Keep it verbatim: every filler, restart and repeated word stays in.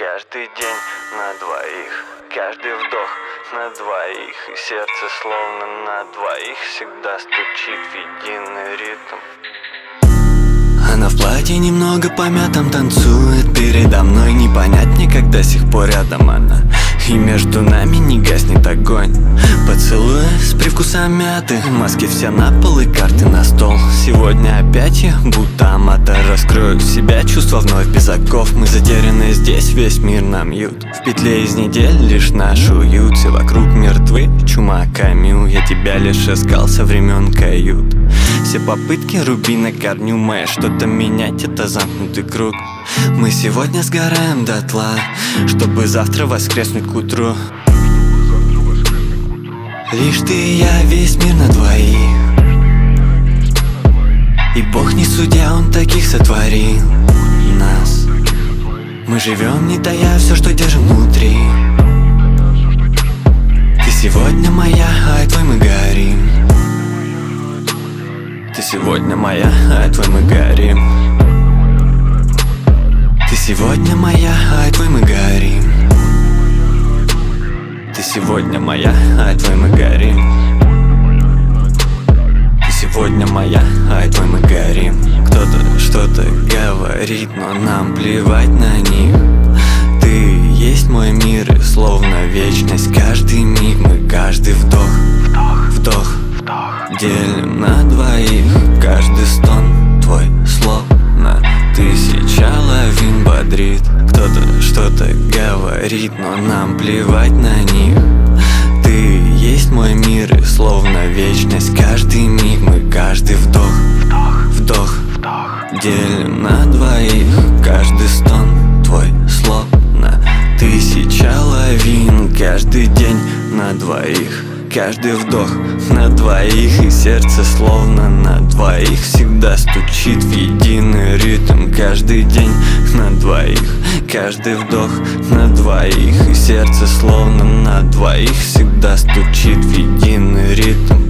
Каждый день на двоих, каждый вдох на двоих, и сердце словно на двоих всегда стучит в единый ритм. Она в платье немного помятом танцует передо мной. Не понять мне, как до сих пор рядом она, и между нами не гаснет огонь. Поцелуя с привкусом мяты, маски все на пол и карты на стол. Сегодня опять я будто аматор, раскрою себя, чувства вновь без оков. Мы затеряны здесь, весь мир нам ют. В петле из недель лишь наш уют. Все вокруг мертвы, чума, камю. Я тебя лишь искал со времен кают. Все попытки руби на корню моя, что-то менять — это замкнутый круг. Мы сегодня сгораем дотла, чтобы завтра воскреснуть к утру. Лишь ты и я, весь мир на двоих, и Бог не судья, Он таких сотворил нас. Мы живем, не тая все, что держим внутри. Ты сегодня моя, а твой мы горим. Ты сегодня моя, а твой мы горим. Ты сегодня моя, а твой мы горим. Ты сегодня моя, а твой мы горим. Ты сегодня моя, а твой мы горим. Кто-то что-то говорит, но нам плевать на них. Ты есть мой мир, и словно вечность. Каждый миг мы, каждый вдох, вдох, вдох делим на двоих. Каждый стон твой словно тысяча лавин бодрит. Кто-то что-то говорит, но нам плевать на них. Ты есть мой мир, и словно вечность. Каждый миг мы, каждый вдох, вдох, вдох делим на двоих. Каждый стон твой словно тысяча лавин. Каждый день на двоих, каждый вдох на двоих, и сердце словно на двоих всегда стучит в единый ритм. Каждый день на двоих, каждый вдох на двоих, и сердце словно на двоих всегда стучит в единый ритм.